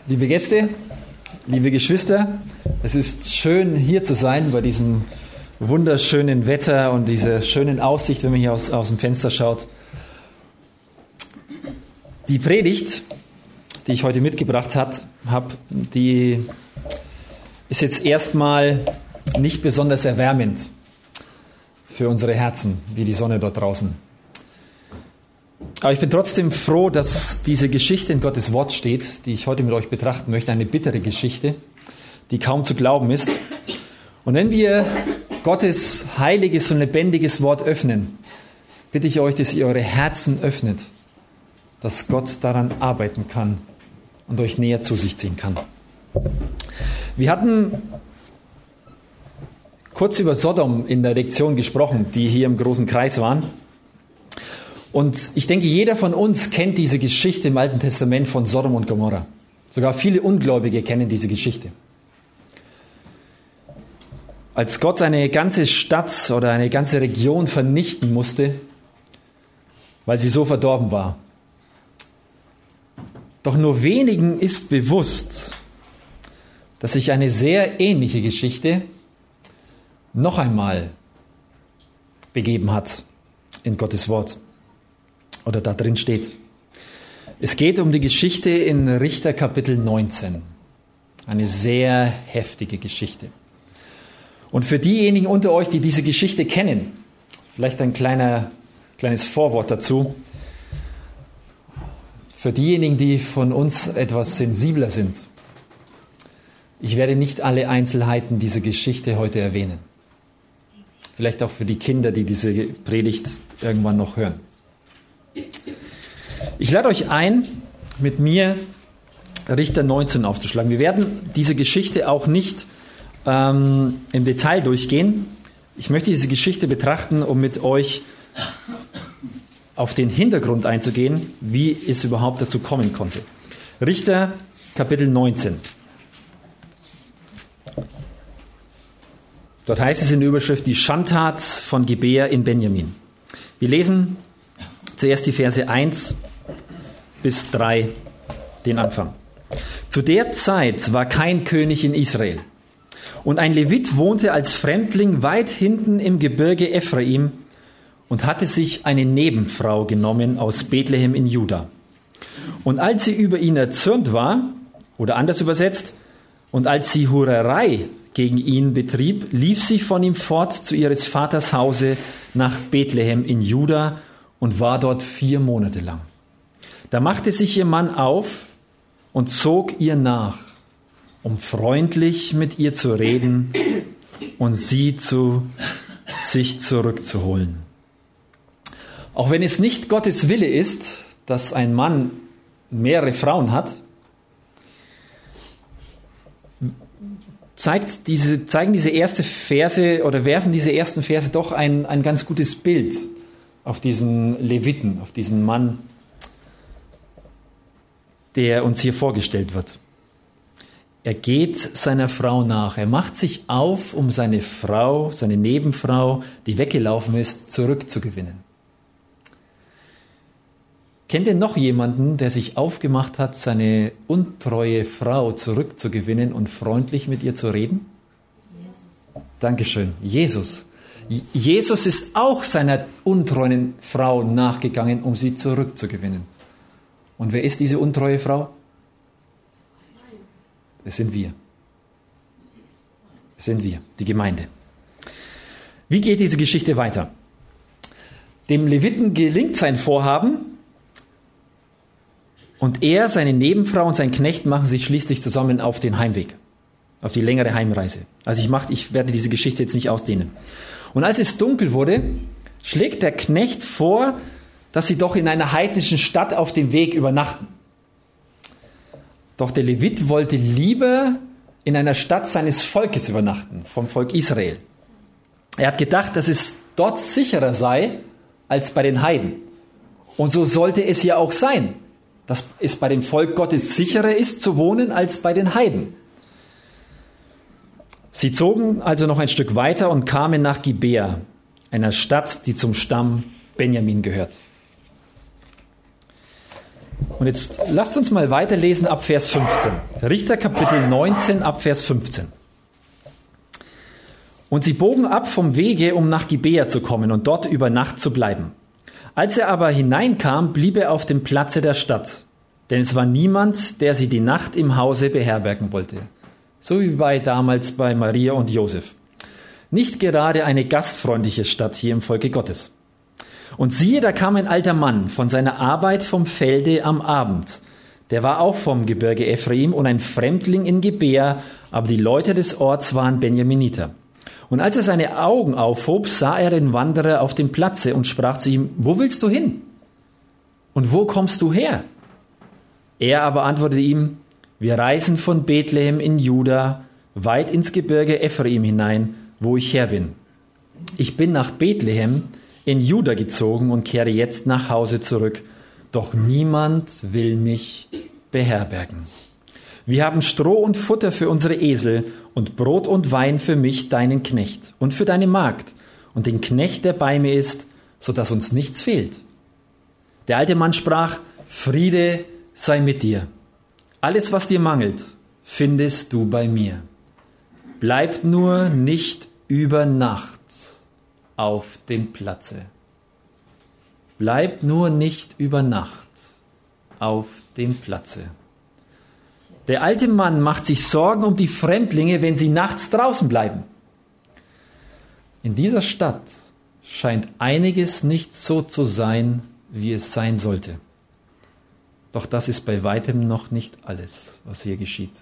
Liebe Gäste, liebe Geschwister, es ist schön hier zu sein bei diesem wunderschönen Wetter und dieser schönen Aussicht, wenn man hier aus dem Fenster schaut. Die Predigt, die ich heute mitgebracht habe, die ist jetzt erstmal nicht besonders erwärmend für unsere Herzen, wie die Sonne dort draußen. Aber ich bin trotzdem froh, dass diese Geschichte in Gottes Wort steht, die ich heute mit euch betrachten möchte, eine bittere Geschichte, die kaum zu glauben ist. Und wenn wir Gottes heiliges und lebendiges Wort öffnen, bitte ich euch, dass ihr eure Herzen öffnet, dass Gott daran arbeiten kann und euch näher zu sich ziehen kann. Wir hatten kurz über Sodom in der Lektion gesprochen, die hier im großen Kreis waren. Und ich denke, jeder von uns kennt diese Geschichte im Alten Testament von Sodom und Gomorra. Sogar viele Ungläubige kennen diese Geschichte. Als Gott eine ganze Stadt oder eine ganze Region vernichten musste, weil sie so verdorben war. Doch nur wenigen ist bewusst, dass sich eine sehr ähnliche Geschichte noch einmal begeben hat in Gottes Wort. Oder da drin steht. Es geht um die Geschichte in Richter Kapitel 19. Eine sehr heftige Geschichte. Und für diejenigen unter euch, die diese Geschichte kennen, vielleicht ein kleines Vorwort dazu. Für diejenigen, die von uns etwas sensibler sind. Ich werde nicht alle Einzelheiten dieser Geschichte heute erwähnen. Vielleicht auch für die Kinder, die diese Predigt irgendwann noch hören. Ich lade euch ein, mit mir Richter 19 aufzuschlagen. Wir werden diese Geschichte auch nicht im Detail durchgehen. Ich möchte diese Geschichte betrachten, um mit euch auf den Hintergrund einzugehen, wie es überhaupt dazu kommen konnte. Richter Kapitel 19. Dort heißt es in der Überschrift, die Schandtat von Gibea in Benjamin. Wir lesen zuerst die Verse 1 bis 3, den Anfang. Zu der Zeit war kein König in Israel. Und ein Levit wohnte als Fremdling weit hinten im Gebirge Ephraim und hatte sich eine Nebenfrau genommen aus Bethlehem in Juda. Und als sie über ihn erzürnt war, oder anders übersetzt, und als sie Hurerei gegen ihn betrieb, lief sie von ihm fort zu ihres Vaters Hause nach Bethlehem in Juda und war dort 4 Monate lang. Da machte sich ihr Mann auf und zog ihr nach, um freundlich mit ihr zu reden und sie zu sich zurückzuholen. Auch wenn es nicht Gottes Wille ist, dass ein Mann mehrere Frauen hat, zeigen diese ersten Verse oder werfen diese ersten Verse doch ein ganz gutes Bild auf diesen Leviten, auf diesen Mann, der uns hier vorgestellt wird. Er geht seiner Frau nach. Er macht sich auf, um seine Frau, seine Nebenfrau, die weggelaufen ist, zurückzugewinnen. Kennt ihr noch jemanden, der sich aufgemacht hat, seine untreue Frau zurückzugewinnen und freundlich mit ihr zu reden? Jesus. Dankeschön. Jesus. Jesus ist auch seiner untreuen Frau nachgegangen, um sie zurückzugewinnen. Und wer ist diese untreue Frau? Das sind wir. Das sind wir, die Gemeinde. Wie geht diese Geschichte weiter? Dem Leviten gelingt sein Vorhaben und er, seine Nebenfrau und sein Knecht machen sich schließlich zusammen auf den Heimweg, auf die längere Heimreise. Also ich werde diese Geschichte jetzt nicht ausdehnen. Und als es dunkel wurde, schlägt der Knecht vor, dass sie doch in einer heidnischen Stadt auf dem Weg übernachten. Doch der Levit wollte lieber in einer Stadt seines Volkes übernachten, vom Volk Israel. Er hat gedacht, dass es dort sicherer sei als bei den Heiden. Und so sollte es ja auch sein, dass es bei dem Volk Gottes sicherer ist zu wohnen als bei den Heiden. Sie zogen also noch ein Stück weiter und kamen nach Gibea, einer Stadt, die zum Stamm Benjamin gehört. Und jetzt lasst uns mal weiterlesen ab Vers 15. Richter Kapitel 19 ab Vers 15. Und sie bogen ab vom Wege, um nach Gibea zu kommen und dort über Nacht zu bleiben. Als er aber hineinkam, blieb er auf dem Platze der Stadt, denn es war niemand, der sie die Nacht im Hause beherbergen wollte. So wie damals bei Maria und Josef. Nicht gerade eine gastfreundliche Stadt hier im Volke Gottes. Und siehe, da kam ein alter Mann von seiner Arbeit vom Felde am Abend. Der war auch vom Gebirge Ephraim und ein Fremdling in Gibea, aber die Leute des Orts waren Benjaminiter. Und als er seine Augen aufhob, sah er den Wanderer auf dem Platze und sprach zu ihm: Wo willst du hin? Und wo kommst du her? Er aber antwortete ihm: Wir reisen von Bethlehem in Juda weit ins Gebirge Ephraim hinein, wo ich her bin. Ich bin nach Bethlehem in Juda gezogen und kehre jetzt nach Hause zurück, doch niemand will mich beherbergen. Wir haben Stroh und Futter für unsere Esel und Brot und Wein für mich, deinen Knecht, und für deine Magd und den Knecht, der bei mir ist, so dass uns nichts fehlt. Der alte Mann sprach: Friede sei mit dir. Alles, was dir mangelt, findest du bei mir. Bleib nur nicht über Nacht auf dem Platze. Bleib nur nicht über Nacht auf dem Platze. Der alte Mann macht sich Sorgen um die Fremdlinge, wenn sie nachts draußen bleiben. In dieser Stadt scheint einiges nicht so zu sein, wie es sein sollte. Doch das ist bei weitem noch nicht alles, was hier geschieht.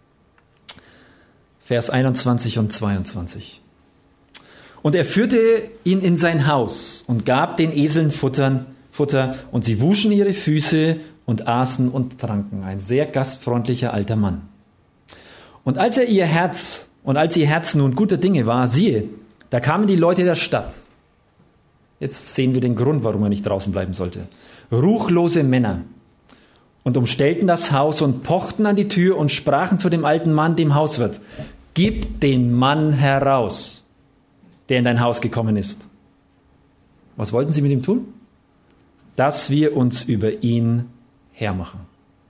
Vers 21 und 22. Und er führte ihn in sein Haus und gab den Eseln Futter, und sie wuschen ihre Füße und aßen und tranken. Ein sehr gastfreundlicher alter Mann. Und als ihr Herz nun guter Dinge war, siehe, da kamen die Leute der Stadt. Jetzt sehen wir den Grund, warum er nicht draußen bleiben sollte. Ruchlose Männer. Und umstellten das Haus und pochten an die Tür und sprachen zu dem alten Mann, dem Hauswirt: Gib den Mann heraus, der in dein Haus gekommen ist. Was wollten sie mit ihm tun? Dass wir uns über ihn hermachen.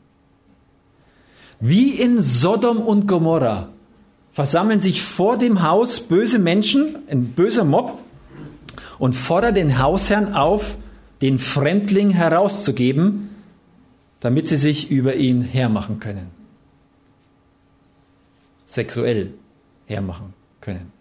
Wie in Sodom und Gomorra versammeln sich vor dem Haus böse Menschen, ein böser Mob, und fordern den Hausherrn auf, den Fremdling herauszugeben, damit sie sich über ihn hermachen können. Sexuell hermachen können.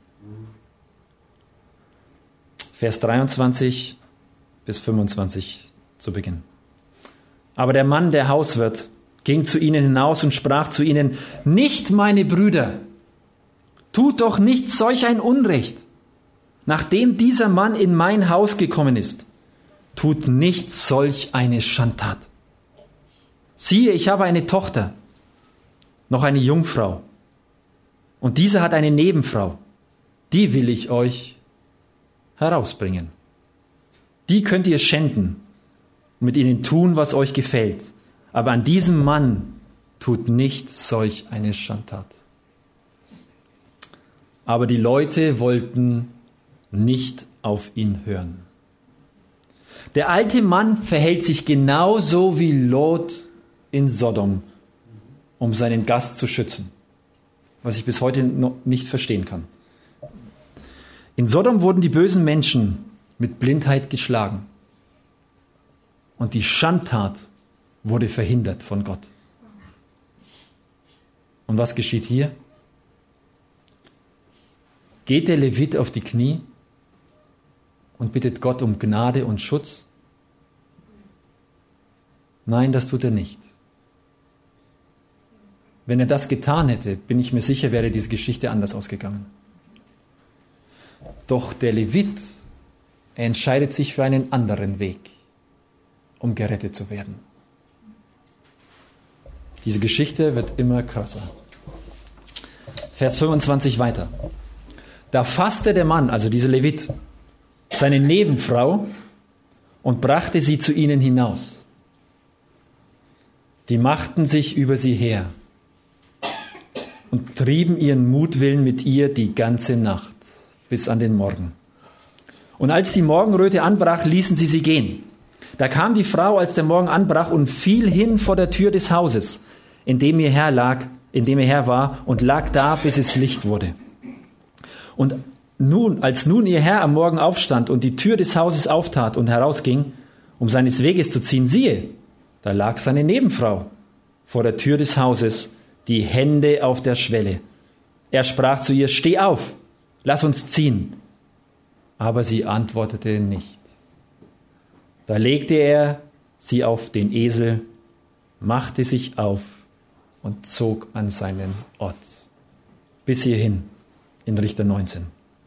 Vers 23 bis 25 zu Beginn. Aber der Mann, der Hauswirt, ging zu ihnen hinaus und sprach zu ihnen: Nicht, meine Brüder, tut doch nicht solch ein Unrecht. Nachdem dieser Mann in mein Haus gekommen ist, tut nicht solch eine Schandtat. Siehe, ich habe eine Tochter, noch eine Jungfrau, und diese hat eine Nebenfrau, die will ich euch herausbringen. Die könnt ihr schänden und mit ihnen tun, was euch gefällt. Aber an diesem Mann tut nicht solch eine Schandtat. Aber die Leute wollten nicht auf ihn hören. Der alte Mann verhält sich genauso wie Lot in Sodom, um seinen Gast zu schützen. Was ich bis heute noch nicht verstehen kann. In Sodom wurden die bösen Menschen mit Blindheit geschlagen. Und die Schandtat wurde verhindert von Gott. Und was geschieht hier? Geht der Levit auf die Knie und bittet Gott um Gnade und Schutz? Nein, das tut er nicht. Wenn er das getan hätte, bin ich mir sicher, wäre diese Geschichte anders ausgegangen. Doch der Levit, er entscheidet sich für einen anderen Weg, um gerettet zu werden. Diese Geschichte wird immer krasser. Vers 25 weiter. Da fasste der Mann, also dieser Levit, seine Nebenfrau und brachte sie zu ihnen hinaus. Die machten sich über sie her und trieben ihren Mutwillen mit ihr die ganze Nacht bis an den Morgen. Und als die Morgenröte anbrach, ließen sie gehen. Da kam die Frau, als der Morgen anbrach, und fiel hin vor der Tür des Hauses, in dem ihr Herr war, und lag da, bis es Licht wurde. Und als nun ihr Herr am Morgen aufstand und die Tür des Hauses auftat und herausging, um seines Weges zu ziehen, siehe, da lag seine Nebenfrau vor der Tür des Hauses, die Hände auf der Schwelle. Er sprach zu ihr: Steh auf, lass uns ziehen. Aber sie antwortete nicht. Da legte er sie auf den Esel, machte sich auf und zog an seinen Ort. Bis hierhin in Richter 19.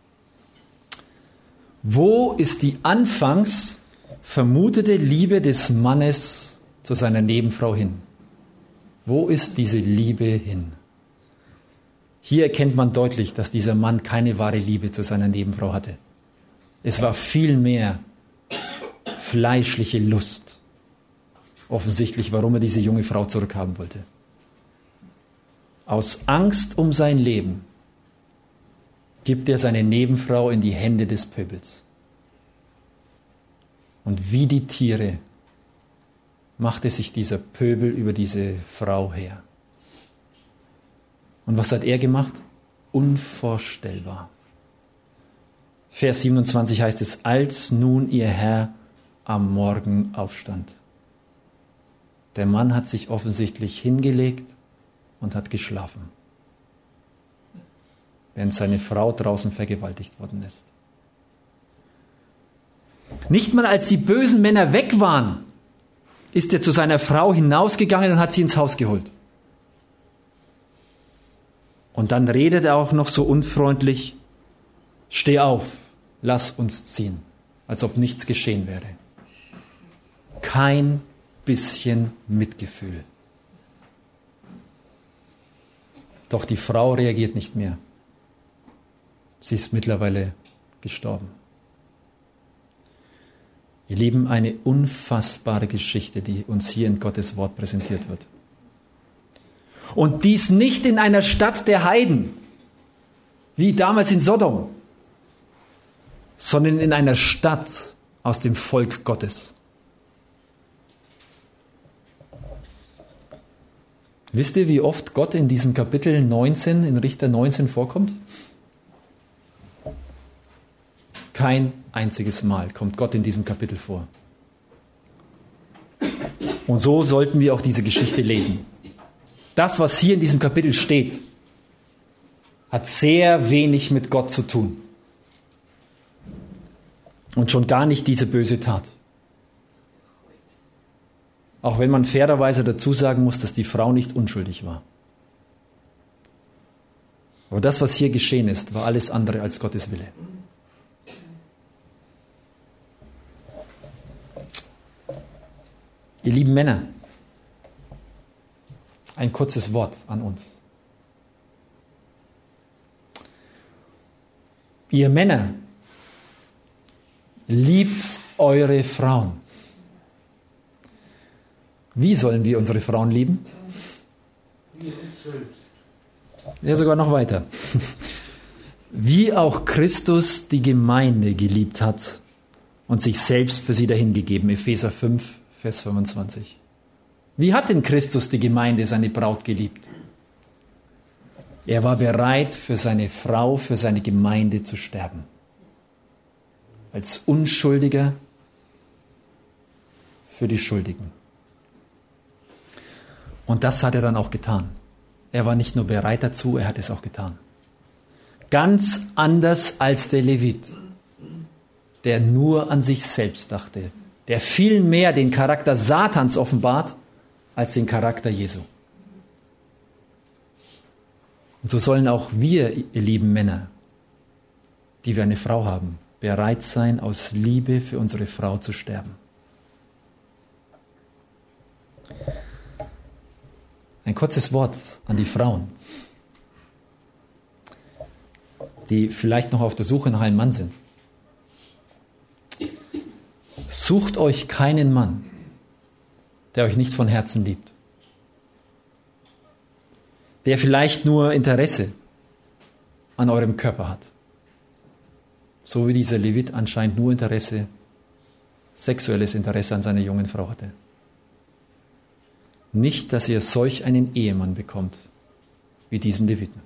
Wo ist die anfangs vermutete Liebe des Mannes zu seiner Nebenfrau hin? Wo ist diese Liebe hin? Hier erkennt man deutlich, dass dieser Mann keine wahre Liebe zu seiner Nebenfrau hatte. Es war vielmehr fleischliche Lust. Offensichtlich, warum er diese junge Frau zurückhaben wollte. Aus Angst um sein Leben gibt er seine Nebenfrau in die Hände des Pöbels. Und wie die Tiere machte sich dieser Pöbel über diese Frau her. Und was hat er gemacht? Unvorstellbar. Vers 27 heißt es: Als nun ihr Herr am Morgen aufstand. Der Mann hat sich offensichtlich hingelegt und hat geschlafen, während seine Frau draußen vergewaltigt worden ist. Nicht mal als die bösen Männer weg waren, ist er zu seiner Frau hinausgegangen und hat sie ins Haus geholt. Und dann redet er auch noch so unfreundlich: Steh auf, lass uns ziehen, als ob nichts geschehen wäre. Kein bisschen Mitgefühl. Doch die Frau reagiert nicht mehr. Sie ist mittlerweile gestorben. Ihr Lieben, eine unfassbare Geschichte, die uns hier in Gottes Wort präsentiert wird. Und dies nicht in einer Stadt der Heiden, wie damals in Sodom, sondern in einer Stadt aus dem Volk Gottes. Wisst ihr, wie oft Gott in diesem Kapitel 19, in Richter 19 vorkommt? Kein einziges Mal kommt Gott in diesem Kapitel vor. Und so sollten wir auch diese Geschichte lesen. Das, was hier in diesem Kapitel steht, hat sehr wenig mit Gott zu tun. Und schon gar nicht diese böse Tat. Auch wenn man fairerweise dazu sagen muss, dass die Frau nicht unschuldig war. Aber das, was hier geschehen ist, war alles andere als Gottes Wille. Ihr lieben Männer, ein kurzes Wort an uns. Ihr Männer, liebt eure Frauen. Wie sollen wir unsere Frauen lieben? Wie uns selbst. Ja, sogar noch weiter. Wie auch Christus die Gemeinde geliebt hat und sich selbst für sie dahingegeben. Epheser 5, Vers 25. Wie hat denn Christus die Gemeinde, seine Braut, geliebt? Er war bereit, für seine Frau, für seine Gemeinde zu sterben. Als Unschuldiger für die Schuldigen. Und das hat er dann auch getan. Er war nicht nur bereit dazu, er hat es auch getan. Ganz anders als der Levit, der nur an sich selbst dachte, der viel mehr den Charakter Satans offenbart als den Charakter Jesu. Und so sollen auch wir, ihr lieben Männer, die wir eine Frau haben, bereit sein, aus Liebe für unsere Frau zu sterben. Ein kurzes Wort an die Frauen, die vielleicht noch auf der Suche nach einem Mann sind. Sucht euch keinen Mann, der euch nicht von Herzen liebt, der vielleicht nur Interesse an eurem Körper hat, so wie dieser Levit anscheinend nur Interesse sexuelles Interesse an seiner jungen Frau hatte. Nicht, dass er solch einen Ehemann bekommt, wie diesen Leviten.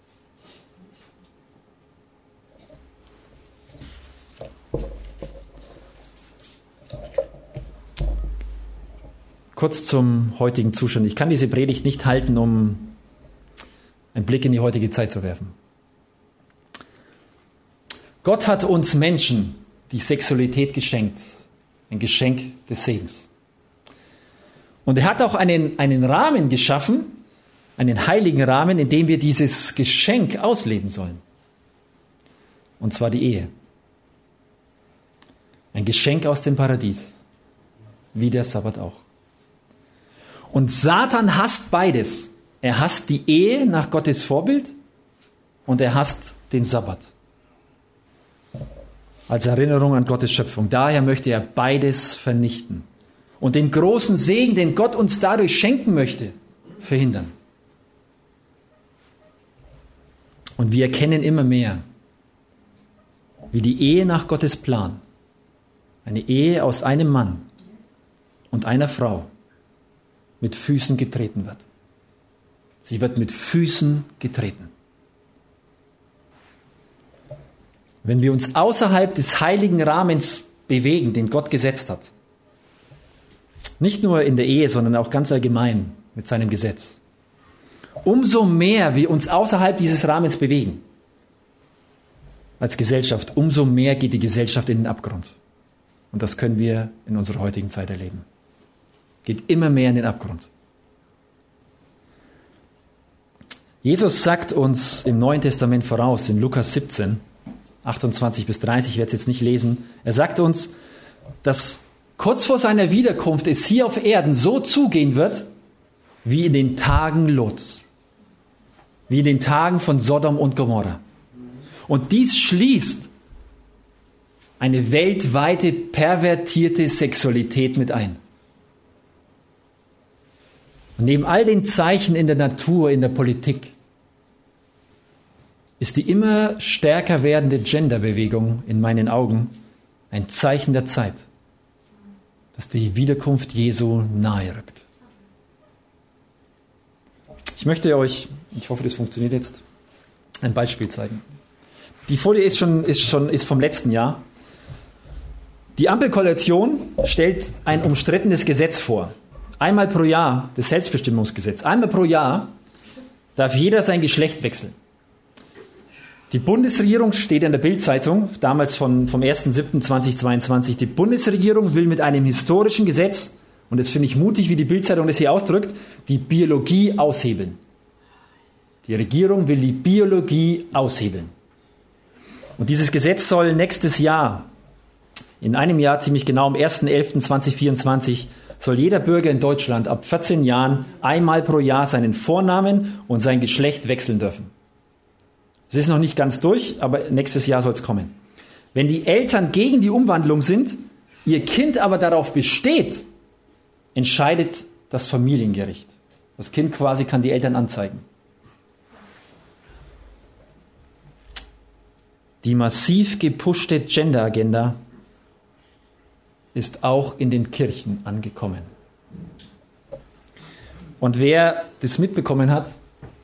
Kurz zum heutigen Zustand. Ich kann diese Predigt nicht halten, um einen Blick in die heutige Zeit zu werfen. Gott hat uns Menschen die Sexualität geschenkt. Ein Geschenk des Segens. Und er hat auch einen Rahmen geschaffen, einen heiligen Rahmen, in dem wir dieses Geschenk ausleben sollen. Und zwar die Ehe. Ein Geschenk aus dem Paradies. Wie der Sabbat auch. Und Satan hasst beides. Er hasst die Ehe nach Gottes Vorbild und er hasst den Sabbat. Als Erinnerung an Gottes Schöpfung. Daher möchte er beides vernichten. Und den großen Segen, den Gott uns dadurch schenken möchte, verhindern. Und wir erkennen immer mehr, wie die Ehe nach Gottes Plan, eine Ehe aus einem Mann und einer Frau, mit Füßen getreten wird. Sie wird mit Füßen getreten. Wenn wir uns außerhalb des heiligen Rahmens bewegen, den Gott gesetzt hat, nicht nur in der Ehe, sondern auch ganz allgemein mit seinem Gesetz, umso mehr wir uns außerhalb dieses Rahmens bewegen, als Gesellschaft, umso mehr geht die Gesellschaft in den Abgrund. Und das können wir in unserer heutigen Zeit erleben. Geht immer mehr in den Abgrund. Jesus sagt uns im Neuen Testament voraus, in Lukas 17, 28 bis 30, ich werde es jetzt nicht lesen, er sagt uns, dass kurz vor seiner Wiederkunft es hier auf Erden so zugehen wird, wie in den Tagen Lots, wie in den Tagen von Sodom und Gomorra. Und dies schließt eine weltweite pervertierte Sexualität mit ein. Und neben all den Zeichen in der Natur, in der Politik, ist die immer stärker werdende Genderbewegung in meinen Augen ein Zeichen der Zeit, dass die Wiederkunft Jesu nahe rückt. Ich möchte euch, ich hoffe, das funktioniert jetzt, ein Beispiel zeigen. Die Folie ist vom letzten Jahr. Die Ampelkoalition stellt ein umstrittenes Gesetz vor. Einmal pro Jahr, das Selbstbestimmungsgesetz, einmal pro Jahr darf jeder sein Geschlecht wechseln. Die Bundesregierung, steht in der Bild-Zeitung, damals vom 1.7.2022, die Bundesregierung will mit einem historischen Gesetz, und das finde ich mutig, wie die Bild-Zeitung das hier ausdrückt, die Biologie aushebeln. Die Regierung will die Biologie aushebeln. Und dieses Gesetz soll nächstes Jahr, in einem Jahr ziemlich genau, am 1.11.2024, soll jeder Bürger in Deutschland ab 14 Jahren einmal pro Jahr seinen Vornamen und sein Geschlecht wechseln dürfen. Es ist noch nicht ganz durch, aber nächstes Jahr soll es kommen. Wenn die Eltern gegen die Umwandlung sind, ihr Kind aber darauf besteht, entscheidet das Familiengericht. Das Kind quasi kann die Eltern anzeigen. Die massiv gepushte Gender-Agenda ist auch in den Kirchen angekommen. Und wer das mitbekommen hat,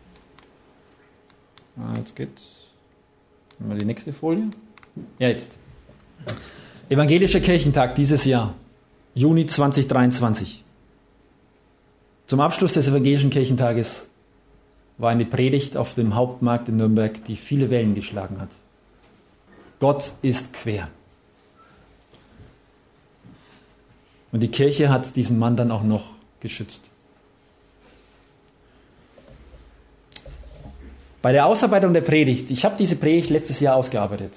jetzt geht's. Mal die nächste Folie. Ja, jetzt. Evangelischer Kirchentag dieses Jahr, Juni 2023. Zum Abschluss des Evangelischen Kirchentages war eine Predigt auf dem Hauptmarkt in Nürnberg, die viele Wellen geschlagen hat. Gott ist quer. Und die Kirche hat diesen Mann dann auch noch geschützt. Bei der Ausarbeitung der Predigt, ich habe diese Predigt letztes Jahr ausgearbeitet.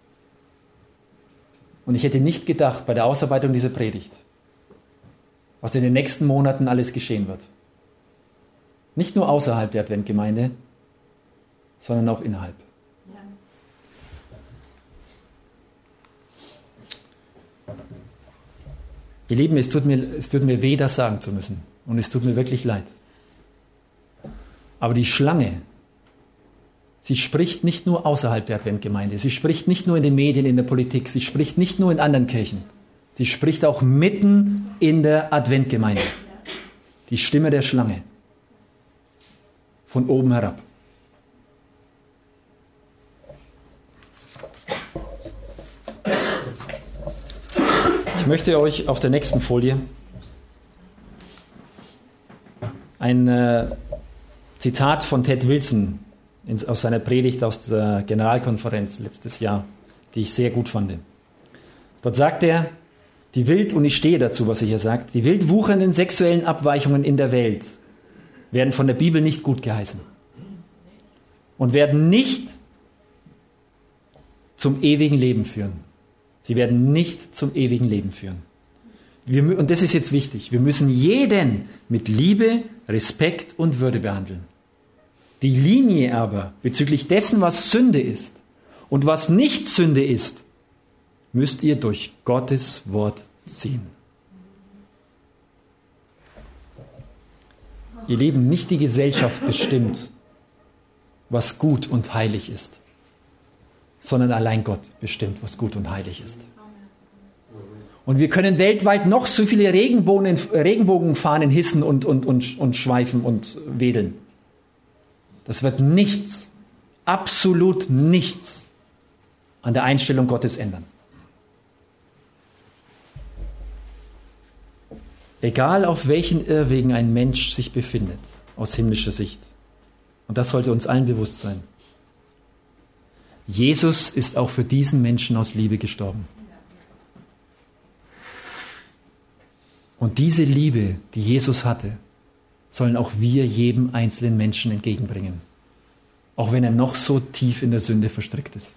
Und ich hätte nicht gedacht, bei der Ausarbeitung dieser Predigt, was in den nächsten Monaten alles geschehen wird. Nicht nur außerhalb der Adventgemeinde, sondern auch innerhalb. Ihr Lieben, es tut mir weh, das sagen zu müssen. Und es tut mir wirklich leid. Aber die Schlange, sie spricht nicht nur außerhalb der Adventgemeinde. Sie spricht nicht nur in den Medien, in der Politik. Sie spricht nicht nur in anderen Kirchen. Sie spricht auch mitten in der Adventgemeinde. Die Stimme der Schlange. Von oben herab. Ich möchte euch auf der nächsten Folie ein Zitat von Ted Wilson aus seiner Predigt aus der Generalkonferenz letztes Jahr, die ich sehr gut fand. Dort sagt er, und ich stehe dazu, was er hier sagt, die wild wuchernden sexuellen Abweichungen in der Welt werden von der Bibel nicht gut geheißen und werden nicht zum ewigen Leben führen. Sie werden nicht zum ewigen Leben führen. Und das ist jetzt wichtig. Wir müssen jeden mit Liebe, Respekt und Würde behandeln. Die Linie aber bezüglich dessen, was Sünde ist und was nicht Sünde ist, müsst ihr durch Gottes Wort ziehen. Ihr Lieben, nicht die Gesellschaft bestimmt, was gut und heilig ist, sondern allein Gott bestimmt, was gut und heilig ist. Und wir können weltweit noch so viele Regenbogenfahnen hissen und schweifen und wedeln. Das wird nichts, absolut nichts an der Einstellung Gottes ändern. Egal auf welchen Irrwegen ein Mensch sich befindet, aus himmlischer Sicht. Und das sollte uns allen bewusst sein. Jesus ist auch für diesen Menschen aus Liebe gestorben. Und diese Liebe, die Jesus hatte, sollen auch wir jedem einzelnen Menschen entgegenbringen. Auch wenn er noch so tief in der Sünde verstrickt ist.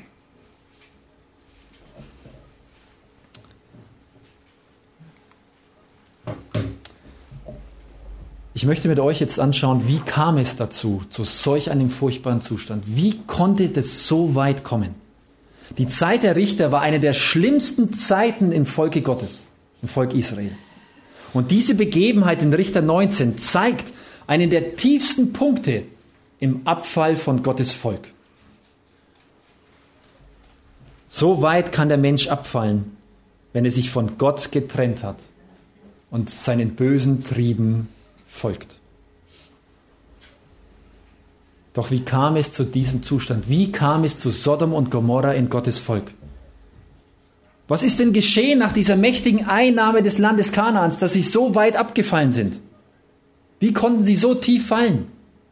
Ich möchte mit euch jetzt anschauen, wie kam es dazu, zu solch einem furchtbaren Zustand? Wie konnte das so weit kommen? Die Zeit der Richter war eine der schlimmsten Zeiten im Volke Gottes, im Volk Israel. Und diese Begebenheit in Richter 19 zeigt einen der tiefsten Punkte im Abfall von Gottes Volk. So weit kann der Mensch abfallen, wenn er sich von Gott getrennt hat und seinen bösen Trieben folgt. Doch wie kam es zu diesem Zustand? Wie kam es zu Sodom und Gomorra in Gottes Volk? Was ist denn geschehen nach dieser mächtigen Einnahme des Landes Kanaans, dass sie so weit abgefallen sind? Wie konnten sie so tief fallen?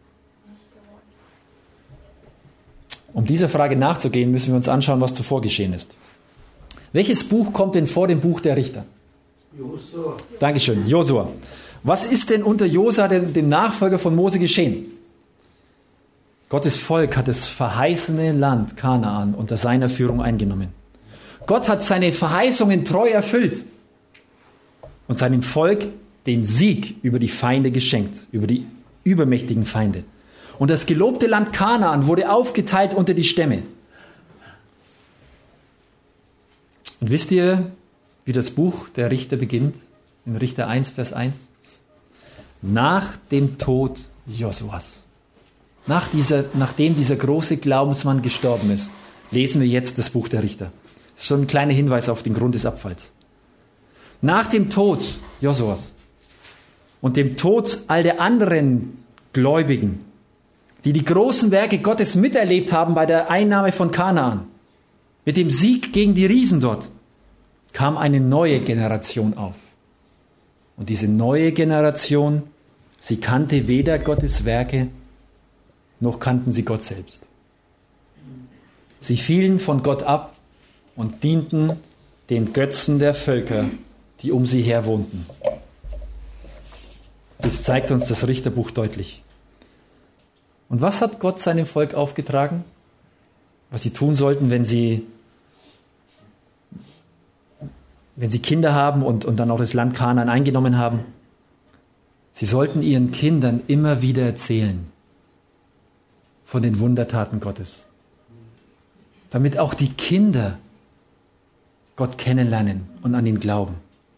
Um dieser Frage nachzugehen, müssen wir uns anschauen, was zuvor geschehen ist. Welches Buch kommt denn vor dem Buch der Richter? Josua. Dankeschön, Josua. Was ist denn unter Josua, dem Nachfolger von Mose, geschehen? Gottes Volk hat das verheißene Land Kanaan unter seiner Führung eingenommen. Gott hat seine Verheißungen treu erfüllt und seinem Volk den Sieg über die Feinde geschenkt, über die übermächtigen Feinde. Und das gelobte Land Kanaan wurde aufgeteilt unter die Stämme. Und wisst ihr, wie das Buch der Richter beginnt? In Richter 1, Vers 1. Nach dem Tod Josuas. Nachdem dieser große Glaubensmann gestorben ist, lesen wir jetzt das Buch der Richter. Das ist schon ein kleiner Hinweis auf den Grund des Abfalls. Nach dem Tod Josuas und dem Tod all der anderen Gläubigen, die die großen Werke Gottes miterlebt haben bei der Einnahme von Kanaan, mit dem Sieg gegen die Riesen dort, kam eine neue Generation auf. Und diese neue Generation, sie kannte weder Gottes Werke, noch kannten sie Gott selbst. Sie fielen von Gott ab und dienten den Götzen der Völker, die um sie her wohnten. Das zeigt uns das Richterbuch deutlich. Und was hat Gott seinem Volk aufgetragen? Was sie tun sollten, wenn sie Kinder haben und dann auch das Land Kanaan eingenommen haben? Sie sollten ihren Kindern immer wieder erzählen von den Wundertaten Gottes, damit auch die Kinder Gott kennenlernen und an ihn glauben.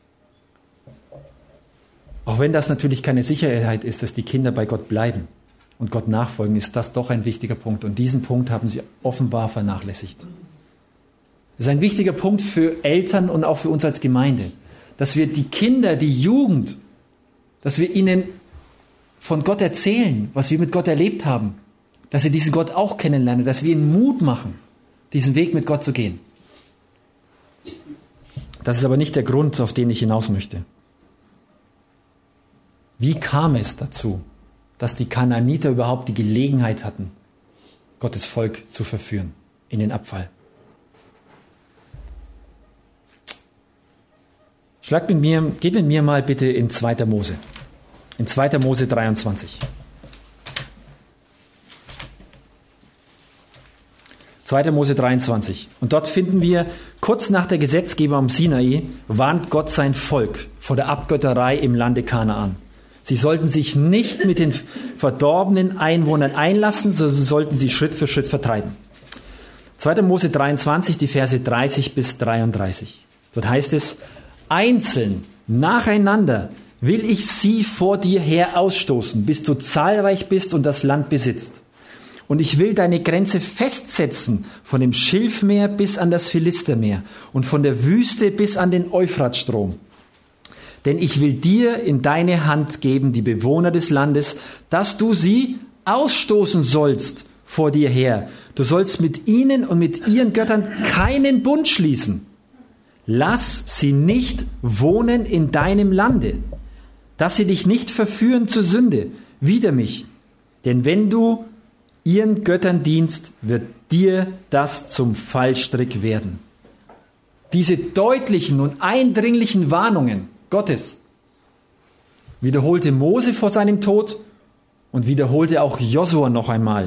Auch wenn das natürlich keine Sicherheit ist, dass die Kinder bei Gott bleiben und Gott nachfolgen, ist das doch ein wichtiger Punkt. Und diesen Punkt haben sie offenbar vernachlässigt. Das ist ein wichtiger Punkt für Eltern und auch für uns als Gemeinde, dass wir die Kinder, die Jugend, dass wir ihnen von Gott erzählen, was wir mit Gott erlebt haben, dass sie diesen Gott auch kennenlernen, dass wir ihnen Mut machen, diesen Weg mit Gott zu gehen. Das ist aber nicht der Grund, auf den ich hinaus möchte. Wie kam es dazu, dass die Kanaaniter überhaupt die Gelegenheit hatten, Gottes Volk zu verführen in den Abfall? Geht mit mir mal bitte in 2. Mose. In 2. Mose 23. 2. Mose 23. Und dort finden wir, kurz nach der Gesetzgebung am Sinai, warnt Gott sein Volk vor der Abgötterei im Lande Kanaan. Sie sollten sich nicht mit den verdorbenen Einwohnern einlassen, sondern sie sollten sie Schritt für Schritt vertreiben. 2. Mose 23, die Verse 30 bis 33. Dort heißt es, einzeln, nacheinander will ich sie vor dir her ausstoßen, bis du zahlreich bist und das Land besitzt. Und ich will deine Grenze festsetzen, von dem Schilfmeer bis an das Philistermeer und von der Wüste bis an den Euphratstrom. Denn ich will dir in deine Hand geben, die Bewohner des Landes, dass du sie ausstoßen sollst vor dir her. Du sollst mit ihnen und mit ihren Göttern keinen Bund schließen. Lass sie nicht wohnen in deinem Lande, dass sie dich nicht verführen zur Sünde, wider mich. Denn wenn du ihren Göttern dienst, wird dir das zum Fallstrick werden. Diese deutlichen und eindringlichen Warnungen Gottes wiederholte Mose vor seinem Tod und wiederholte auch Josua noch einmal.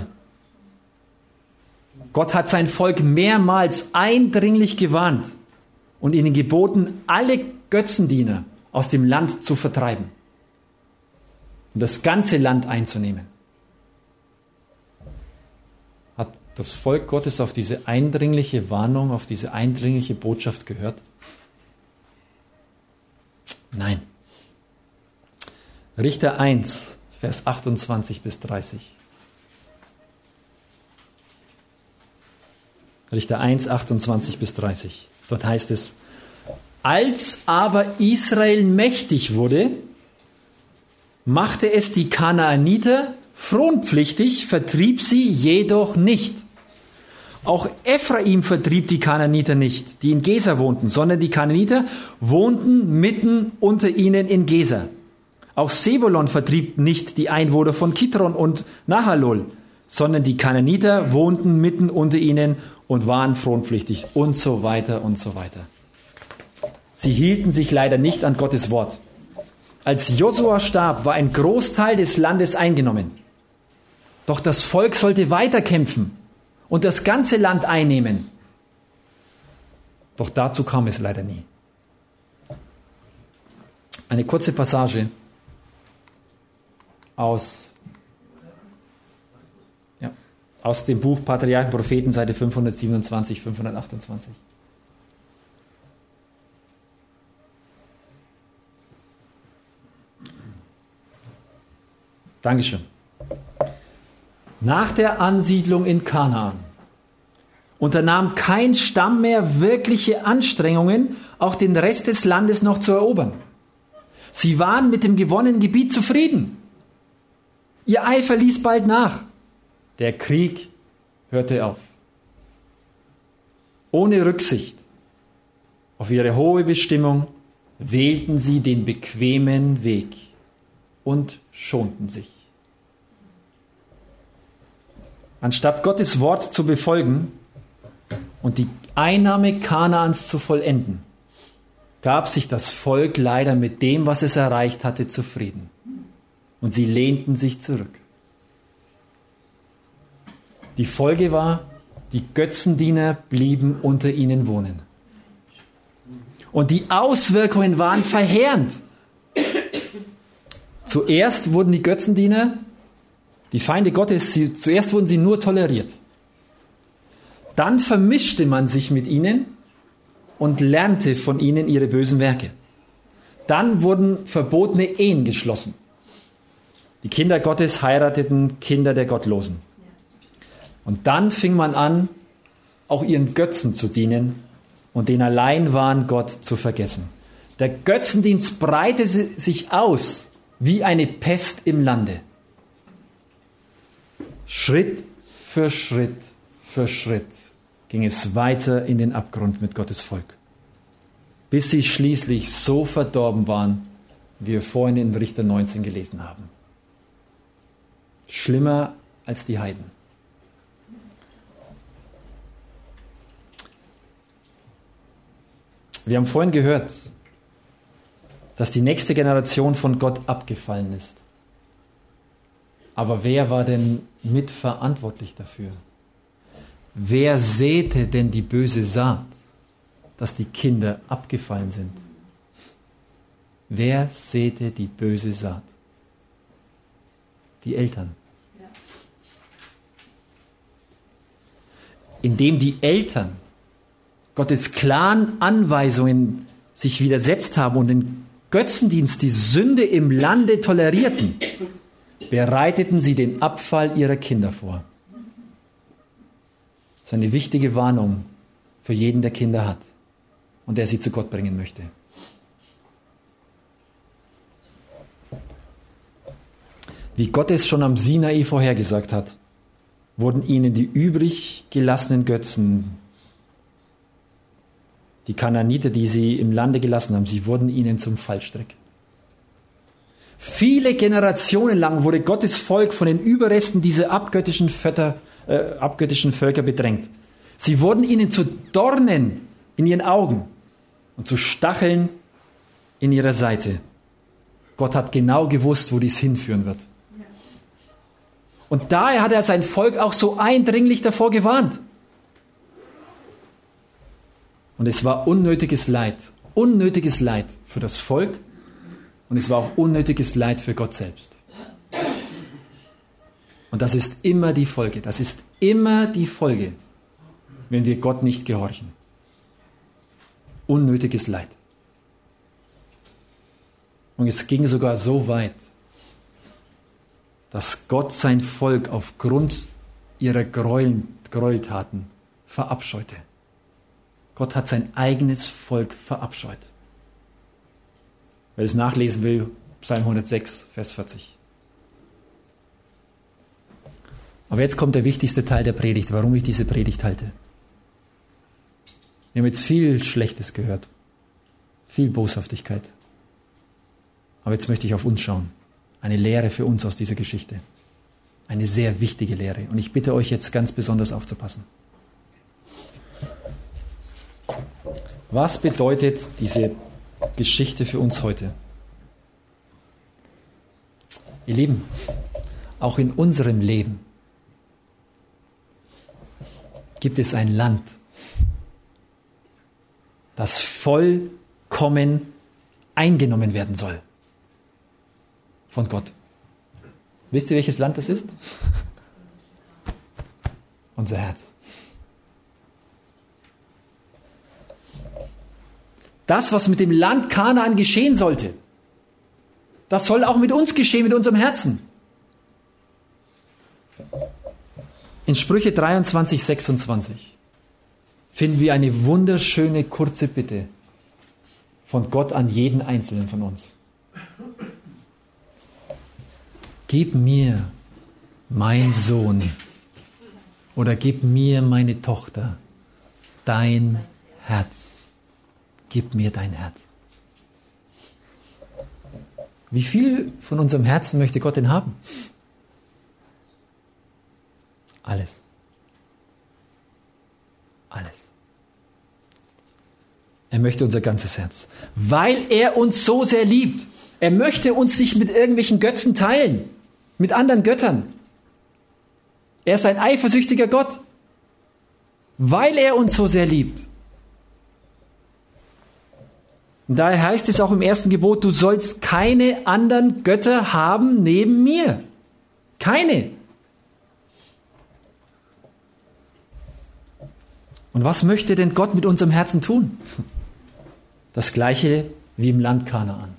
Gott hat sein Volk mehrmals eindringlich gewarnt und ihnen geboten, alle Götzendiener aus dem Land zu vertreiben und das ganze Land einzunehmen. Hat das Volk Gottes auf diese eindringliche Warnung, auf diese eindringliche Botschaft gehört? Nein. Richter 1, Vers 28 bis 30. Richter 1, 28 bis 30. Dort heißt es, als aber Israel mächtig wurde, machte es die Kanaaniter fronpflichtig, vertrieb sie jedoch nicht. Auch Ephraim vertrieb die Kanaaniter nicht, die in Geser wohnten, sondern die Kanaaniter wohnten mitten unter ihnen in Geser. Auch Sebulon vertrieb nicht die Einwohner von Kitron und Nahalol, sondern die Kanaaniter wohnten mitten unter ihnen und waren fronpflichtig und so weiter und so weiter. Sie hielten sich leider nicht an Gottes Wort. Als Josua starb, war ein Großteil des Landes eingenommen. Doch das Volk sollte weiterkämpfen und das ganze Land einnehmen. Doch dazu kam es leider nie. Eine kurze Passage aus dem Buch Patriarchen, Propheten, Seite 527, 528. Dankeschön. Nach der Ansiedlung in Kanaan unternahm kein Stamm mehr wirkliche Anstrengungen, auch den Rest des Landes noch zu erobern. Sie waren mit dem gewonnenen Gebiet zufrieden. Ihr Eifer ließ bald nach. Der Krieg hörte auf. Ohne Rücksicht auf ihre hohe Bestimmung wählten sie den bequemen Weg und schonten sich. Anstatt Gottes Wort zu befolgen und die Einnahme Kanaans zu vollenden, gab sich das Volk leider mit dem, was es erreicht hatte, zufrieden. Und sie lehnten sich zurück. Die Folge war, die Götzendiener blieben unter ihnen wohnen. Und die Auswirkungen waren verheerend. Zuerst wurden die Götzendiener, die Feinde Gottes, zuerst wurden sie nur toleriert. Dann vermischte man sich mit ihnen und lernte von ihnen ihre bösen Werke. Dann wurden verbotene Ehen geschlossen. Die Kinder Gottes heirateten Kinder der Gottlosen. Und dann fing man an, auch ihren Götzen zu dienen und den alleinwahren Gott zu vergessen. Der Götzendienst breitete sich aus wie eine Pest im Lande. Schritt für Schritt für Schritt ging es weiter in den Abgrund mit Gottes Volk, bis sie schließlich so verdorben waren, wie wir vorhin in Richter 19 gelesen haben. Schlimmer als die Heiden. Wir haben vorhin gehört, dass die nächste Generation von Gott abgefallen ist. Aber wer war denn mitverantwortlich dafür? Wer säte denn die böse Saat, dass die Kinder abgefallen sind? Wer säte die böse Saat? Die Eltern. Indem die Eltern Gottes klaren Anweisungen sich widersetzt haben und den Götzendienst, die Sünde im Lande tolerierten, bereiteten sie den Abfall ihrer Kinder vor. Das ist eine wichtige Warnung für jeden, der Kinder hat und der sie zu Gott bringen möchte. Wie Gott es schon am Sinai vorhergesagt hat, wurden ihnen die übrig gelassenen Götzen, die Kanaaniter, die sie im Lande gelassen haben, sie wurden ihnen zum Fallstrick. Viele Generationen lang wurde Gottes Volk von den Überresten dieser abgöttischen Völker bedrängt. Sie wurden ihnen zu Dornen in ihren Augen und zu Stacheln in ihrer Seite. Gott hat genau gewusst, wo dies hinführen wird. Und daher hat er sein Volk auch so eindringlich davor gewarnt. Und es war unnötiges Leid für das Volk und es war auch unnötiges Leid für Gott selbst. Und das ist immer die Folge, wenn wir Gott nicht gehorchen. Unnötiges Leid. Und es ging sogar so weit, dass Gott sein Volk aufgrund ihrer Gräueltaten verabscheute. Gott hat sein eigenes Volk verabscheut. Wer es nachlesen will, Psalm 106, Vers 40. Aber jetzt kommt der wichtigste Teil der Predigt, warum ich diese Predigt halte. Wir haben jetzt viel Schlechtes gehört, viel Boshaftigkeit. Aber jetzt möchte ich auf uns schauen. Eine Lehre für uns aus dieser Geschichte. Eine sehr wichtige Lehre. Und ich bitte euch jetzt ganz besonders aufzupassen. Was bedeutet diese Geschichte für uns heute? Ihr Lieben, auch in unserem Leben gibt es ein Land, das vollkommen eingenommen werden soll von Gott. Wisst ihr, welches Land das ist? Unser Herz. Das, was mit dem Land Kanaan geschehen sollte, das soll auch mit uns geschehen, mit unserem Herzen. In Sprüche 23, 26 finden wir eine wunderschöne kurze Bitte von Gott an jeden Einzelnen von uns. Gib mir, mein Sohn, oder gib mir, meine Tochter, dein Herz. Gib mir dein Herz. Wie viel von unserem Herzen möchte Gott denn haben? Alles. Alles. Er möchte unser ganzes Herz. Weil er uns so sehr liebt. Er möchte uns nicht mit irgendwelchen Götzen teilen. Mit anderen Göttern. Er ist ein eifersüchtiger Gott. Weil er uns so sehr liebt. Und daher heißt es auch im ersten Gebot, du sollst keine anderen Götter haben neben mir. Keine. Und was möchte denn Gott mit unserem Herzen tun? Das Gleiche wie im Land Kanaan.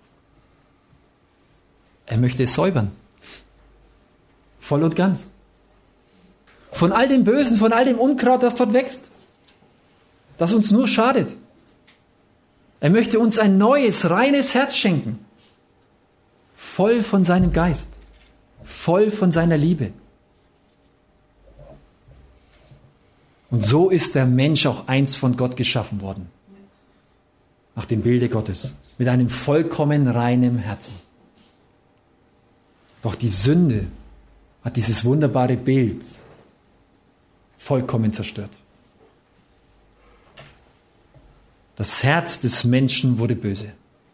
Er möchte es säubern. Voll und ganz. Von all dem Bösen, von all dem Unkraut, das dort wächst. das uns nur schadet. Er möchte uns ein neues, reines Herz schenken. Voll von seinem Geist. Voll von seiner Liebe. Und so ist der Mensch auch einst von Gott geschaffen worden. Nach dem Bilde Gottes. Mit einem vollkommen reinen Herzen. Doch die Sünde hat dieses wunderbare Bild vollkommen zerstört. Das Herz des Menschen wurde böse.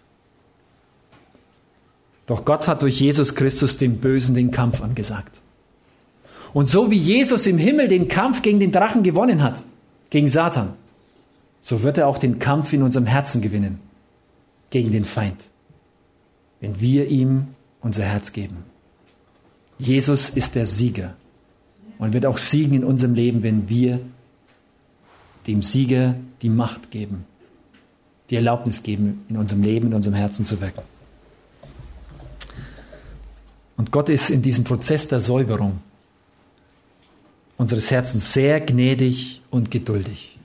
Doch Gott hat durch Jesus Christus dem Bösen den Kampf angesagt. Und so wie Jesus im Himmel den Kampf gegen den Drachen gewonnen hat, gegen Satan, so wird er auch den Kampf in unserem Herzen gewinnen, gegen den Feind, wenn wir ihm unser Herz geben. Jesus ist der Sieger und wird auch siegen in unserem Leben, wenn wir dem Sieger die Macht geben, die Erlaubnis geben, in unserem Leben, in unserem Herzen zu wirken. Und Gott ist in diesem Prozess der Säuberung unseres Herzens sehr gnädig und geduldig.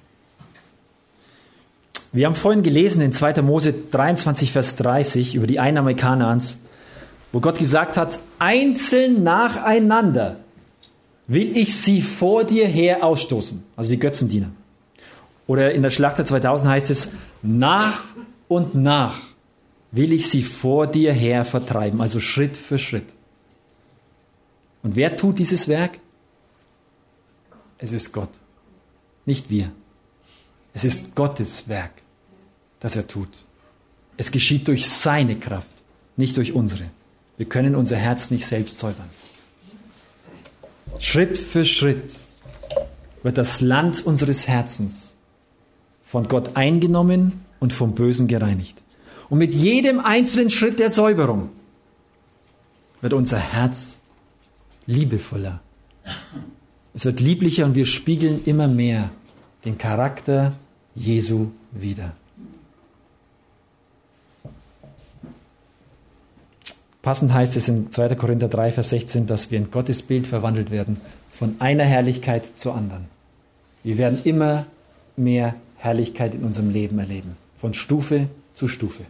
Wir haben vorhin gelesen in 2. Mose 23, Vers 30 über die Einnahme Kanaans, wo Gott gesagt hat, einzeln nacheinander will ich sie vor dir her ausstoßen, also die Götzendiener. Oder in der Schlachter 2000 heißt es, nach und nach will ich sie vor dir her vertreiben, also Schritt für Schritt. Und wer tut dieses Werk? Es ist Gott, nicht wir. Es ist Gottes Werk, das er tut. Es geschieht durch seine Kraft, nicht durch unsere. Wir können unser Herz nicht selbst säubern. Schritt für Schritt wird das Land unseres Herzens von Gott eingenommen und vom Bösen gereinigt. Und mit jedem einzelnen Schritt der Säuberung wird unser Herz liebevoller. Es wird lieblicher und wir spiegeln immer mehr den Charakter Jesu wider. Passend heißt es in 2. Korinther 3, Vers 16, dass wir in Gottes Bild verwandelt werden, von einer Herrlichkeit zur anderen. Wir werden immer mehr Herrlichkeit in unserem Leben erleben, von Stufe zu Stufe.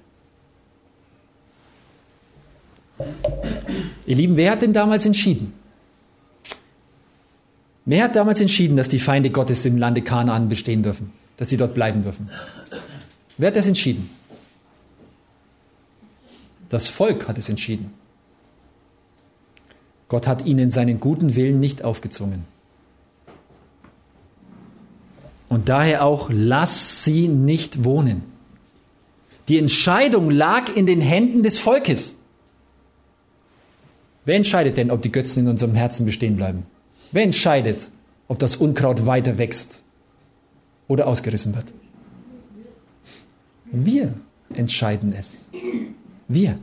Ihr Lieben, wer hat denn damals entschieden? Wer hat damals entschieden, dass die Feinde Gottes im Lande Kanaan bestehen dürfen, dass sie dort bleiben dürfen? Wer hat das entschieden? Das Volk hat es entschieden. Gott hat ihnen seinen guten Willen nicht aufgezwungen. Und daher auch, lass sie nicht wohnen. Die Entscheidung lag in den Händen des Volkes. Wer entscheidet denn, ob die Götzen in unserem Herzen bestehen bleiben? Wer entscheidet, ob das Unkraut weiter wächst oder ausgerissen wird? Wir entscheiden es. Wir.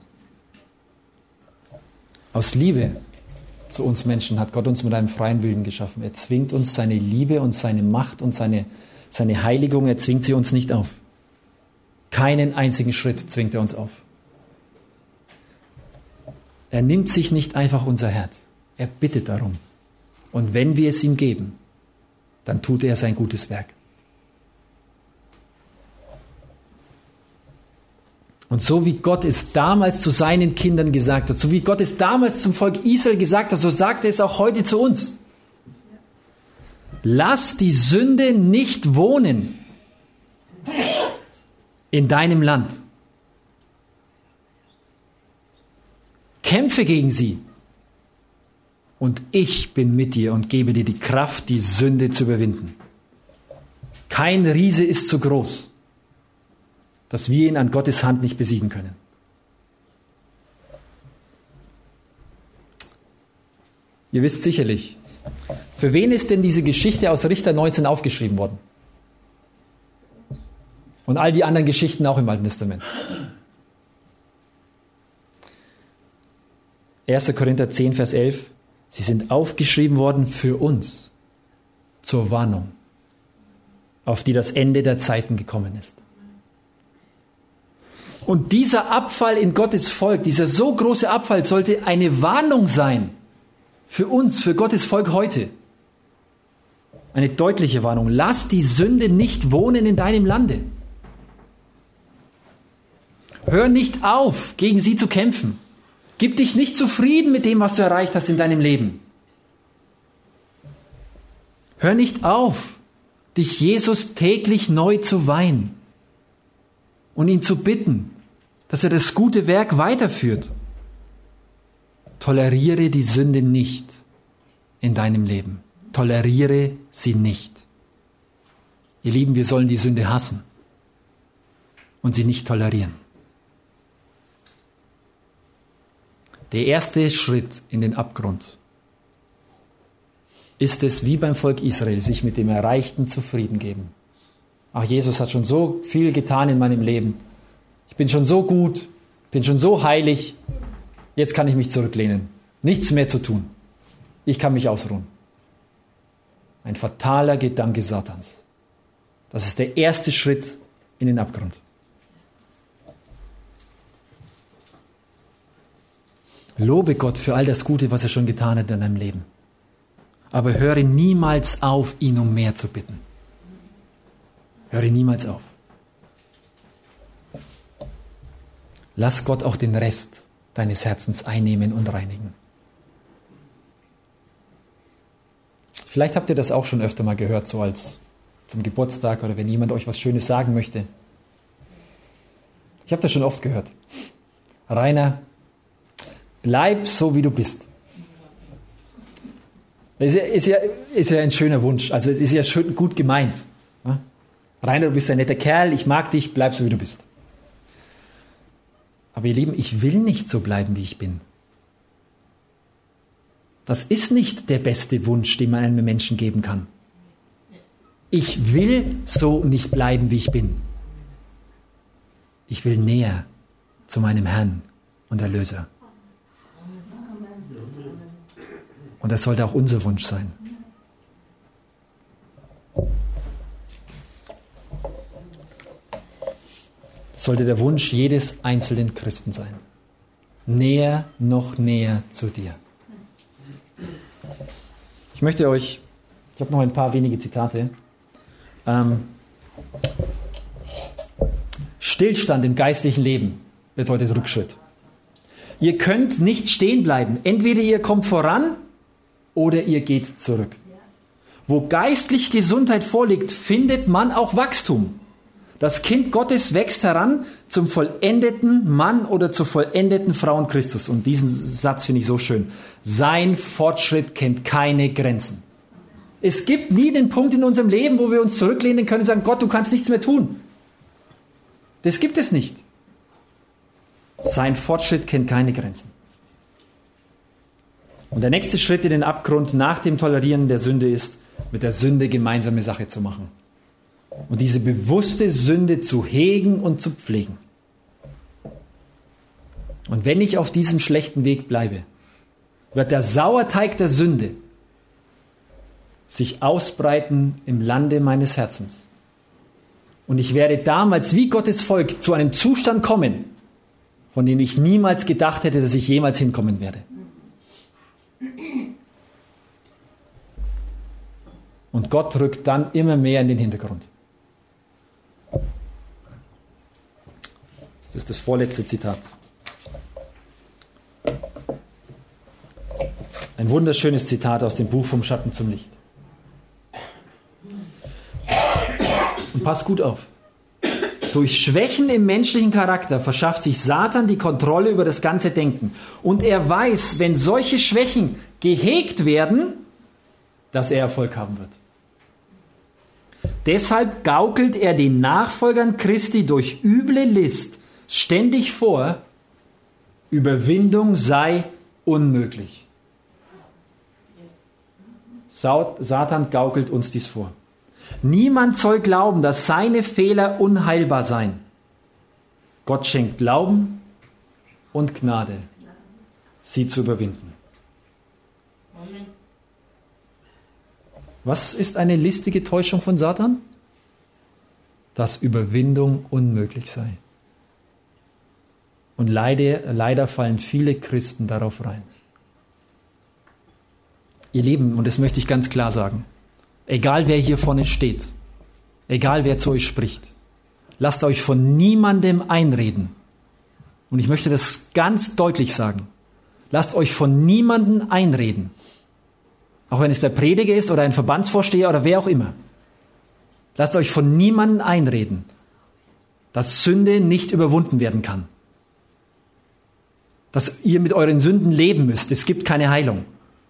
Aus Liebe zu uns Menschen hat Gott uns mit einem freien Willen geschaffen. Er zwingt uns seine Liebe und seine Macht und seine Heiligung, er zwingt sie uns nicht auf. Keinen einzigen Schritt zwingt er uns auf. Er nimmt sich nicht einfach unser Herz. Er bittet darum. Und wenn wir es ihm geben, dann tut er sein gutes Werk. Und so wie Gott es damals zu seinen Kindern gesagt hat, so wie Gott es damals zum Volk Israel gesagt hat, so sagt er es auch heute zu uns. Lass die Sünde nicht wohnen in deinem Land. Kämpfe gegen sie. Und ich bin mit dir und gebe dir die Kraft, die Sünde zu überwinden. Kein Riese ist zu groß, dass wir ihn an Gottes Hand nicht besiegen können. Ihr wisst sicherlich, für wen ist denn diese Geschichte aus Richter 19 aufgeschrieben worden? Und all die anderen Geschichten auch im Alten Testament. 1. Korinther 10, Vers 11. Sie sind aufgeschrieben worden für uns, zur Warnung, auf die das Ende der Zeiten gekommen ist. Und dieser Abfall in Gottes Volk, dieser so große Abfall, sollte eine Warnung sein für uns, für Gottes Volk heute. eine deutliche Warnung. Lass die Sünde nicht wohnen in deinem Lande. Hör nicht auf, gegen sie zu kämpfen. Gib dich nicht zufrieden mit dem, was du erreicht hast in deinem Leben. Hör nicht auf, dich Jesus täglich neu zu weihen und ihn zu bitten, dass er das gute Werk weiterführt. Toleriere die Sünde nicht in deinem Leben. Toleriere sie nicht. Ihr Lieben, wir sollen die Sünde hassen und sie nicht tolerieren. Der erste Schritt in den Abgrund ist es, wie beim Volk Israel, sich mit dem Erreichten zufrieden geben. Ach, Jesus hat schon so viel getan in meinem Leben. Ich bin schon so gut, bin schon so heilig. Jetzt kann ich mich zurücklehnen. Nichts mehr zu tun. Ich kann mich ausruhen. Ein fataler Gedanke Satans. Das ist der erste Schritt in den Abgrund. Lobe Gott für all das Gute, was er schon getan hat in deinem Leben. Aber höre niemals auf, ihn um mehr zu bitten. Höre niemals auf. Lass Gott auch den Rest deines Herzens einnehmen und reinigen. Vielleicht habt ihr das auch schon öfter mal gehört, so als zum Geburtstag oder wenn jemand euch was Schönes sagen möchte. Ich habe das schon oft gehört. Rainer, bleib so, wie du bist. Ist ja ein schöner Wunsch. Also es ist ja schön, gut gemeint. Rainer, du bist ein netter Kerl, ich mag dich, bleib so, wie du bist. Aber ihr Lieben, ich will nicht so bleiben, wie ich bin. Das ist nicht der beste Wunsch, den man einem Menschen geben kann. Ich will so nicht bleiben, wie ich bin. Ich will näher zu meinem Herrn und Erlöser. Und das sollte auch unser Wunsch sein. Das sollte der Wunsch jedes einzelnen Christen sein. Näher, noch näher zu dir. Ich möchte euch, ich habe noch ein paar wenige Zitate. Stillstand im geistlichen Leben bedeutet Rückschritt. Ihr könnt nicht stehen bleiben. Entweder ihr kommt voran oder ihr geht zurück. Wo geistliche Gesundheit vorliegt, findet man auch Wachstum. Das Kind Gottes wächst heran zum vollendeten Mann oder zur vollendeten Frau in Christus. Und diesen Satz finde ich so schön. Sein Fortschritt kennt keine Grenzen. Es gibt nie den Punkt in unserem Leben, wo wir uns zurücklehnen können und sagen, Gott, du kannst nichts mehr tun. Das gibt es nicht. Sein Fortschritt kennt keine Grenzen. Und der nächste Schritt in den Abgrund nach dem Tolerieren der Sünde ist, mit der Sünde gemeinsame Sache zu machen. Und diese bewusste Sünde zu hegen und zu pflegen. Und wenn ich auf diesem schlechten Weg bleibe, wird der Sauerteig der Sünde sich ausbreiten im Lande meines Herzens. Und ich werde damals wie Gottes Volk zu einem Zustand kommen, von dem ich niemals gedacht hätte, dass ich jemals hinkommen werde. Und Gott rückt dann immer mehr in den Hintergrund. Das ist das vorletzte Zitat. Ein wunderschönes Zitat aus dem Buch Vom Schatten zum Licht. Und pass gut auf. Durch Schwächen im menschlichen Charakter verschafft sich Satan die Kontrolle über das ganze Denken. Und er weiß, wenn solche Schwächen gehegt werden, dass er Erfolg haben wird. Deshalb gaukelt er den Nachfolgern Christi durch üble List ständig vor, Überwindung sei unmöglich. Satan gaukelt uns dies vor. Niemand soll glauben, dass seine Fehler unheilbar seien. Gott schenkt Glauben und Gnade, sie zu überwinden. Was ist eine listige Täuschung von Satan? Dass Überwindung unmöglich sei. Und leider fallen viele Christen darauf rein. Ihr Lieben, und das möchte ich ganz klar sagen, egal wer hier vorne steht, egal wer zu euch spricht, lasst euch von niemandem einreden. Und ich möchte das ganz deutlich sagen. Lasst euch von niemandem einreden. Auch wenn es der Prediger ist oder ein Verbandsvorsteher oder wer auch immer. Lasst euch von niemandem einreden, dass Sünde nicht überwunden werden kann. Dass ihr mit euren Sünden leben müsst. Es gibt keine Heilung.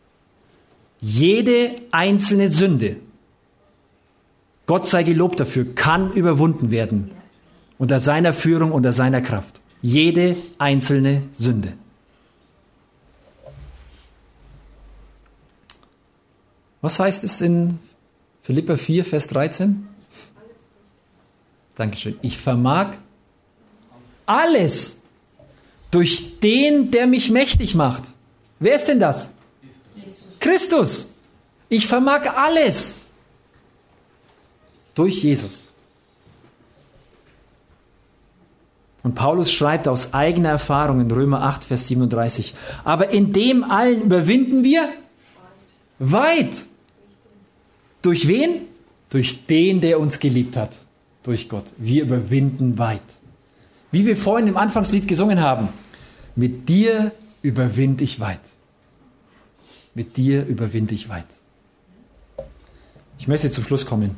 Jede einzelne Sünde, Gott sei gelobt dafür, kann überwunden werden. Unter seiner Führung, unter seiner Kraft. Jede einzelne Sünde. Was heißt es in Philipper 4, Vers 13? Dankeschön. Ich vermag alles durch den, der mich mächtig macht. Wer ist denn das? Christus. Ich vermag alles durch Jesus. Und Paulus schreibt aus eigener Erfahrung in Römer 8, Vers 37, aber in dem allen überwinden wir weit. Durch wen? Durch den, der uns geliebt hat. Durch Gott. Wir überwinden weit. Wie wir vorhin im Anfangslied gesungen haben. Mit dir überwinde ich weit. Mit dir überwinde ich weit. Ich möchte zum Schluss kommen.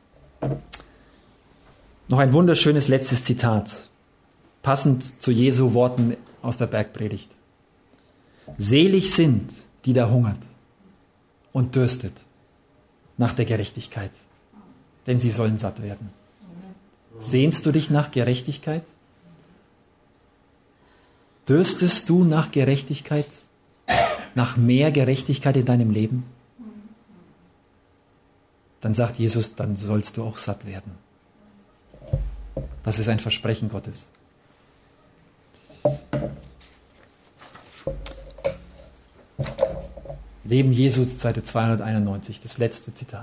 Noch ein wunderschönes letztes Zitat. Passend zu Jesu Worten aus der Bergpredigt. Selig sind, die da hungert und dürstet nach der Gerechtigkeit, denn sie sollen satt werden. Sehnst du dich nach Gerechtigkeit? Dürstest du nach Gerechtigkeit? Nach mehr Gerechtigkeit in deinem Leben? Dann sagt Jesus, dann sollst du auch satt werden. Das ist ein Versprechen Gottes. Leben Jesu, Seite 291, das letzte Zitat.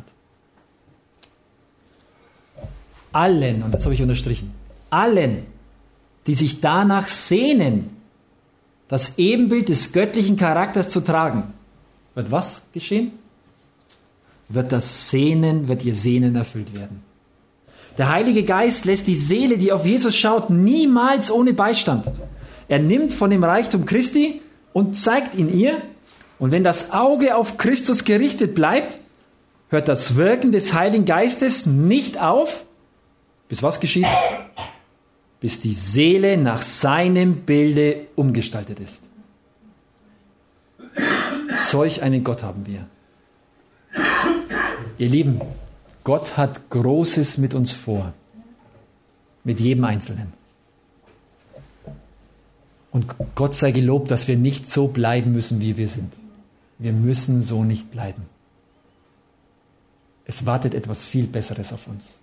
Allen, und das habe ich unterstrichen, allen, die sich danach sehnen, das Ebenbild des göttlichen Charakters zu tragen, wird was geschehen? Wird ihr Sehnen erfüllt werden. Der Heilige Geist lässt die Seele, die auf Jesus schaut, niemals ohne Beistand. Er nimmt von dem Reichtum Christi und zeigt ihn ihr. Und wenn das Auge auf Christus gerichtet bleibt, hört das Wirken des Heiligen Geistes nicht auf, bis was geschieht? Bis die Seele nach seinem Bilde umgestaltet ist. Solch einen Gott haben wir. Ihr Lieben, Gott hat Großes mit uns vor. Mit jedem Einzelnen. Und Gott sei gelobt, dass wir nicht so bleiben müssen, wie wir sind. Wir müssen so nicht bleiben. Es wartet etwas viel Besseres auf uns.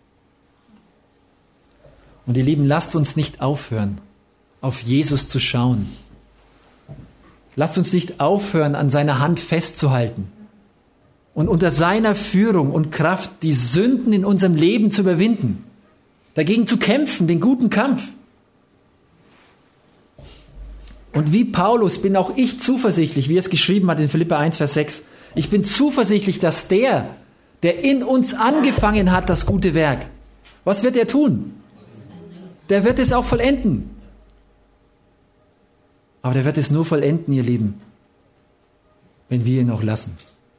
Und ihr Lieben, lasst uns nicht aufhören, auf Jesus zu schauen. Lasst uns nicht aufhören, an seiner Hand festzuhalten und unter seiner Führung und Kraft die Sünden in unserem Leben zu überwinden, dagegen zu kämpfen, den guten Kampf. Und wie Paulus bin auch ich zuversichtlich, wie er es geschrieben hat in Philipper 1, Vers 6. Ich bin zuversichtlich, dass der in uns angefangen hat, das gute Werk, was wird er tun? Der wird es auch vollenden. Aber der wird es nur vollenden, ihr Lieben, wenn wir ihn auch lassen.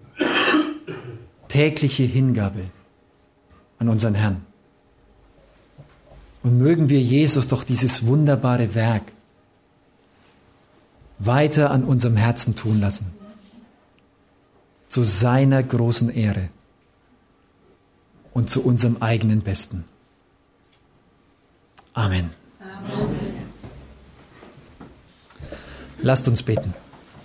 Tägliche Hingabe an unseren Herrn. Und mögen wir Jesus doch dieses wunderbare Werk weiter an unserem Herzen tun lassen. Zu seiner großen Ehre und zu unserem eigenen Besten. Amen. Amen. Lasst uns beten.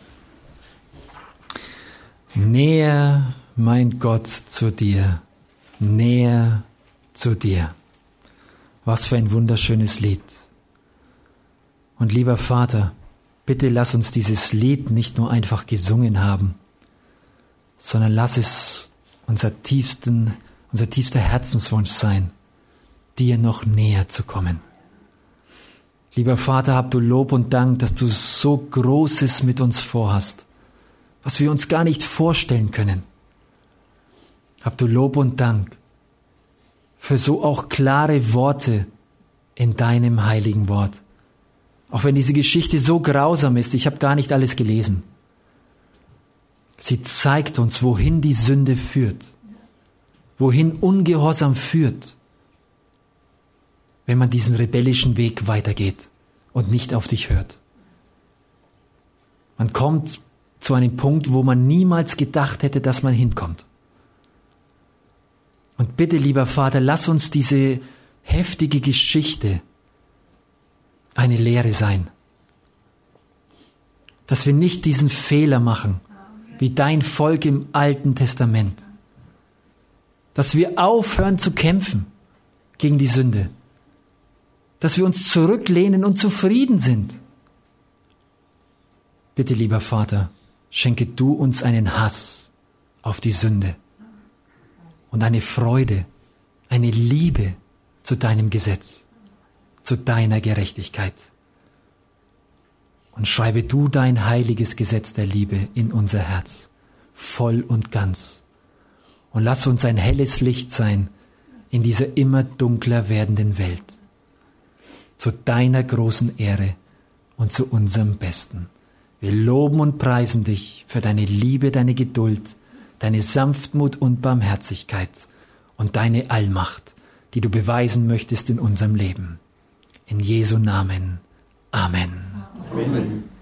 Näher, mein Gott, zu dir. Näher zu dir. Was für ein wunderschönes Lied. Und lieber Vater, bitte lass uns dieses Lied nicht nur einfach gesungen haben, sondern lass es unser tiefster Herzenswunsch sein, dir noch näher zu kommen. Lieber Vater, hab du Lob und Dank, dass du so Großes mit uns vorhast, was wir uns gar nicht vorstellen können. Hab du Lob und Dank für so auch klare Worte in deinem heiligen Wort. Auch wenn diese Geschichte so grausam ist, ich habe gar nicht alles gelesen. Sie zeigt uns, wohin die Sünde führt, wohin Ungehorsam führt, wenn man diesen rebellischen Weg weitergeht und nicht auf dich hört. Man kommt zu einem Punkt, wo man niemals gedacht hätte, dass man hinkommt. Und bitte, lieber Vater, lass uns diese heftige Geschichte eine Lehre sein. Dass wir nicht diesen Fehler machen, wie dein Volk im Alten Testament. Dass wir aufhören zu kämpfen gegen die Sünde. Dass wir uns zurücklehnen und zufrieden sind. Bitte, lieber Vater, schenke du uns einen Hass auf die Sünde und eine Freude, eine Liebe zu deinem Gesetz, zu deiner Gerechtigkeit. Und schreibe du dein heiliges Gesetz der Liebe in unser Herz, voll und ganz. Und lass uns ein helles Licht sein in dieser immer dunkler werdenden Welt. Zu deiner großen Ehre und zu unserem Besten. Wir loben und preisen dich für deine Liebe, deine Geduld, deine Sanftmut und Barmherzigkeit und deine Allmacht, die du beweisen möchtest in unserem Leben. In Jesu Namen. Amen. Amen.